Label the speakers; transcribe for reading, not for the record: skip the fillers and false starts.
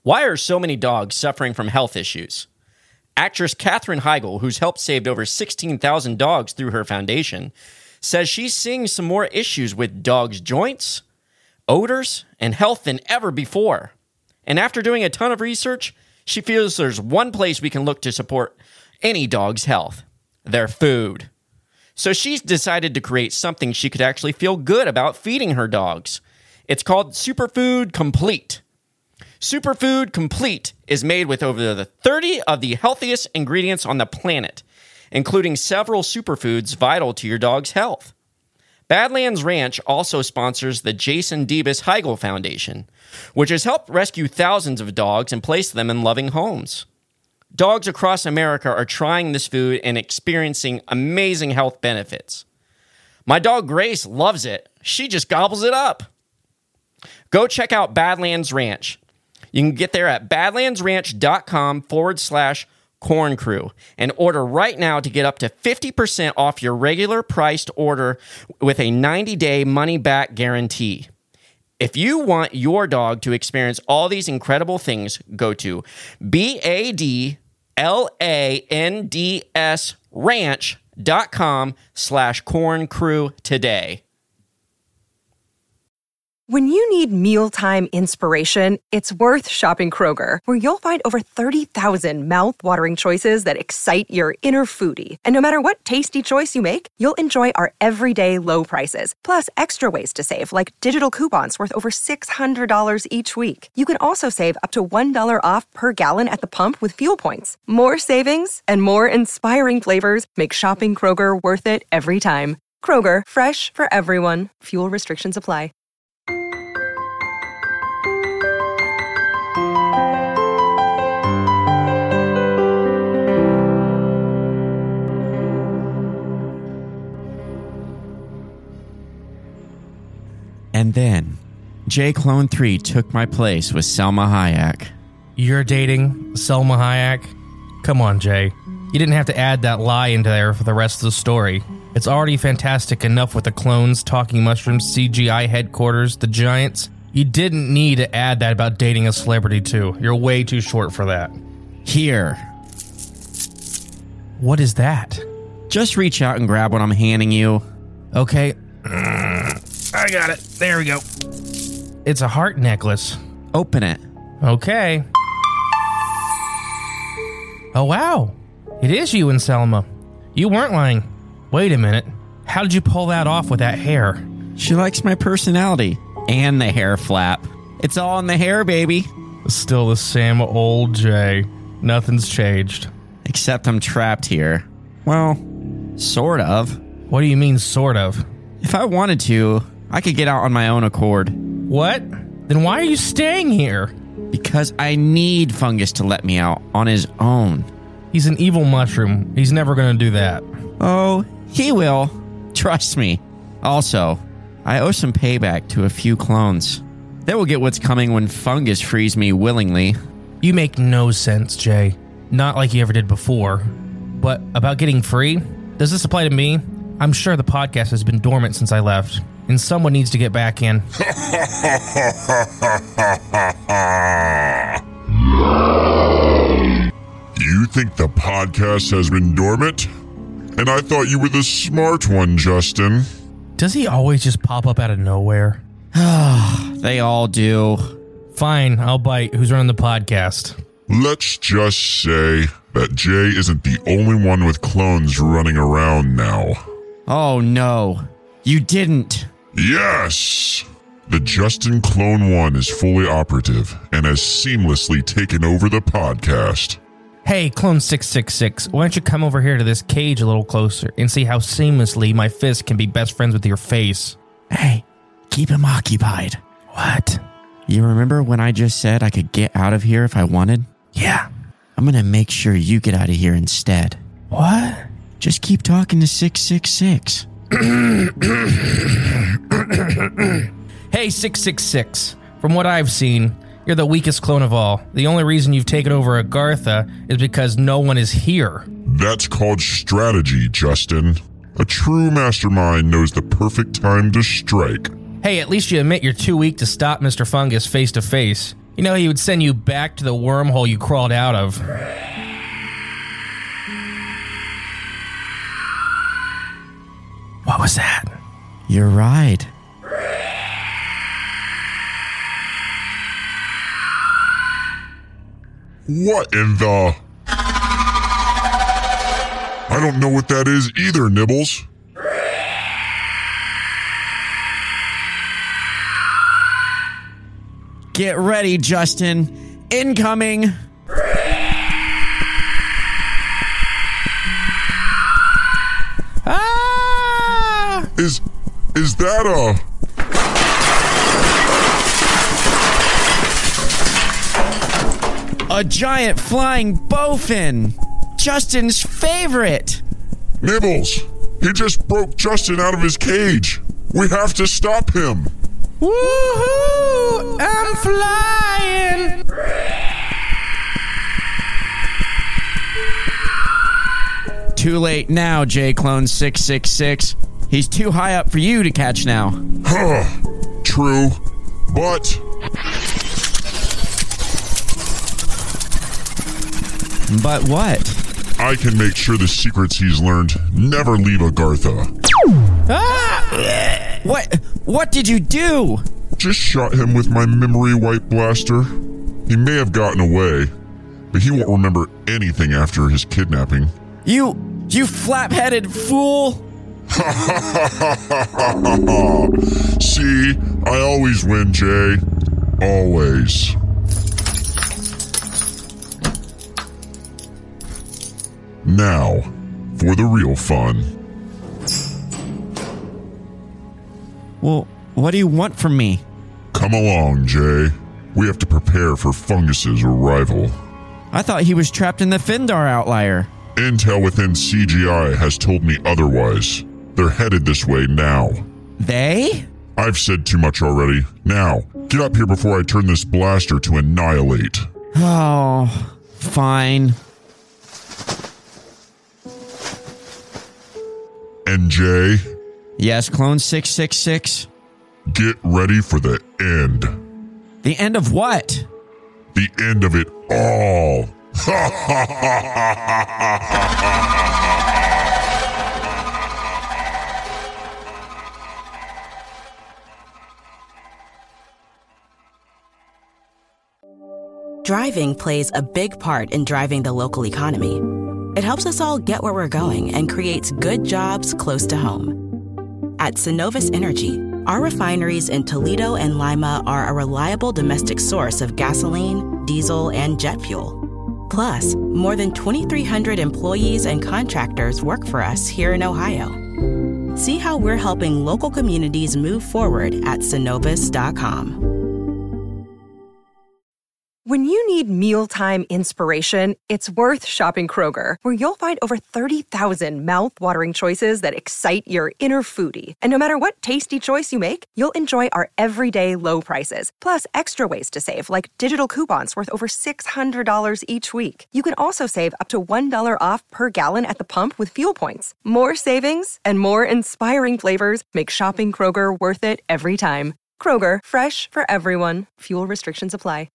Speaker 1: Why are so many dogs suffering from health issues? Actress Katherine Heigl, who's helped save over 16,000 dogs through her foundation, says she's seeing some more issues with dogs' joints, odors, and health than ever before. And after doing a ton of research, she feels there's one place we can look to support any dog's health: their food. So she's decided to create something she could actually feel good about feeding her dogs. It's called Superfood Complete. Superfood Complete is made with over 30 of the healthiest ingredients on the planet, including several superfoods vital to your dog's health. Badlands Ranch also sponsors the Jason Debus Heigl Foundation, which has helped rescue thousands of dogs and place them in loving homes. Dogs across America are trying this food and experiencing amazing health benefits. My dog Grace loves it. She just gobbles it up. Go check out Badlands Ranch. You can get there at badlandsranch.com/Corn Crew and order right now to get up to 50% off your regular priced order with a 90-day money-back guarantee. If you want your dog to experience all these incredible things, go to BADLANDS ranch.com/Corn Crew today.
Speaker 2: When you need mealtime inspiration, it's worth shopping Kroger, where you'll find over 30,000 mouth-watering choices that excite your inner foodie. And no matter what tasty choice you make, you'll enjoy our everyday low prices, plus extra ways to save, like digital coupons worth over $600 each week. You can also save up to $1 off per gallon at the pump with fuel points. More savings and more inspiring flavors make shopping Kroger worth it every time. Kroger, fresh for everyone. Fuel restrictions apply.
Speaker 3: And then, J Clone 3 took my place with Selma Hayek.
Speaker 4: You're dating Selma Hayek? Come on, Jay. You didn't have to add that lie into there for the rest of the story. It's already fantastic enough with the clones, talking mushrooms, CGI headquarters, the giants. You didn't need to add that about dating a celebrity, too. You're way too short for that.
Speaker 3: Here.
Speaker 4: What is that?
Speaker 3: Just reach out and grab what I'm handing you.
Speaker 4: Okay. I got it. There we go. It's a heart necklace.
Speaker 3: Open it.
Speaker 4: Okay. Oh, wow. It is you and Selma. You weren't lying. Wait a minute. How did you pull that off with that hair?
Speaker 3: She likes my personality. And the hair flap. It's all in the hair, baby.
Speaker 4: Still the same old Jay. Nothing's changed.
Speaker 3: Except I'm trapped here. Well, sort of.
Speaker 4: What do you mean, sort of?
Speaker 3: If I wanted to, I could get out on my own accord.
Speaker 4: What? Then why are you staying here?
Speaker 3: Because I need Fungus to let me out on his own.
Speaker 4: He's an evil mushroom. He's never going to do that.
Speaker 3: Oh, he will. Trust me. Also, I owe some payback to a few clones. They will get what's coming when Fungus frees me willingly.
Speaker 4: You make no sense, Jay. Not like you ever did before. But about getting free? Does this apply to me? I'm sure the podcast has been dormant since I left, and someone needs to get back in.
Speaker 5: You think the podcast has been dormant? And I thought you were the smart one, Justin.
Speaker 4: Does he always just pop up out of nowhere?
Speaker 3: They all do.
Speaker 4: Fine, I'll bite. Who's running the podcast?
Speaker 5: Let's just say that Jay isn't the only one with clones running around now.
Speaker 3: Oh no, you didn't.
Speaker 5: Yes! The Justin Clone 1 is fully operative and has seamlessly taken over the podcast.
Speaker 4: Hey, Clone 666, why don't you come over here to this cage a little closer and see how seamlessly my fist can be best friends with your face?
Speaker 3: Hey, keep him occupied.
Speaker 4: What?
Speaker 3: You remember when I just said I could get out of here if I wanted?
Speaker 4: Yeah.
Speaker 3: I'm gonna make sure you get out of here instead.
Speaker 4: What?
Speaker 3: Just keep talking to 666.
Speaker 4: Hey, 666. From what I've seen, you're the weakest clone of all. The only reason you've taken over Agartha is because no one is here.
Speaker 5: That's called strategy, Justin. A true mastermind knows the perfect time to strike.
Speaker 4: Hey, at least you admit you're too weak to stop Mr. Fungus face to face. You know, he would send you back to the wormhole you crawled out of. What was that?
Speaker 3: You're right.
Speaker 5: What in the... I don't know what that is either, Nibbles.
Speaker 3: Get ready, Justin. Incoming.
Speaker 4: Ah!
Speaker 5: Is that a...
Speaker 3: A giant flying bowfin. Justin's favorite.
Speaker 5: Nibbles! He just broke Justin out of his cage. We have to stop him.
Speaker 4: Woohoo! I'm flying!
Speaker 3: Too late now, J-Clone 666. He's too high up for you to catch now.
Speaker 5: Huh. True. But...
Speaker 3: But what?
Speaker 5: I can make sure the secrets he's learned never leave Agartha.
Speaker 3: Ah! What did you do?
Speaker 5: Just shot him with my memory wipe blaster. He may have gotten away, but he won't remember anything after his kidnapping.
Speaker 3: You flap-headed fool!
Speaker 5: See, I always win, Jay. Always. Now, for the real fun.
Speaker 3: Well, what do you want from me?
Speaker 5: Come along, Jay. We have to prepare for Fungus's arrival.
Speaker 3: I thought he was trapped in the Findar outlier.
Speaker 5: Intel within CGI has told me otherwise. They're headed this way now.
Speaker 3: They?
Speaker 5: I've said too much already. Now, get up here before I turn this blaster to annihilate.
Speaker 3: Oh, fine.
Speaker 5: And Jay?
Speaker 3: Yes, Clone 666?
Speaker 5: Get ready for the end.
Speaker 3: The end of what?
Speaker 5: The end of it all.
Speaker 6: Driving plays a big part in driving the local economy. It helps us all get where we're going and creates good jobs close to home. At Synovus Energy, our refineries in Toledo and Lima are a reliable domestic source of gasoline, diesel, and jet fuel. Plus, more than 2,300 employees and contractors work for us here in Ohio. See how we're helping local communities move forward at Synovus.com.
Speaker 2: When you need mealtime inspiration, it's worth shopping Kroger, where you'll find over 30,000 mouth-watering choices that excite your inner foodie. And no matter what tasty choice you make, you'll enjoy our everyday low prices, plus extra ways to save, like digital coupons worth over $600 each week. You can also save up to $1 off per gallon at the pump with fuel points. More savings and more inspiring flavors make shopping Kroger worth it every time. Kroger, fresh for everyone. Fuel restrictions apply.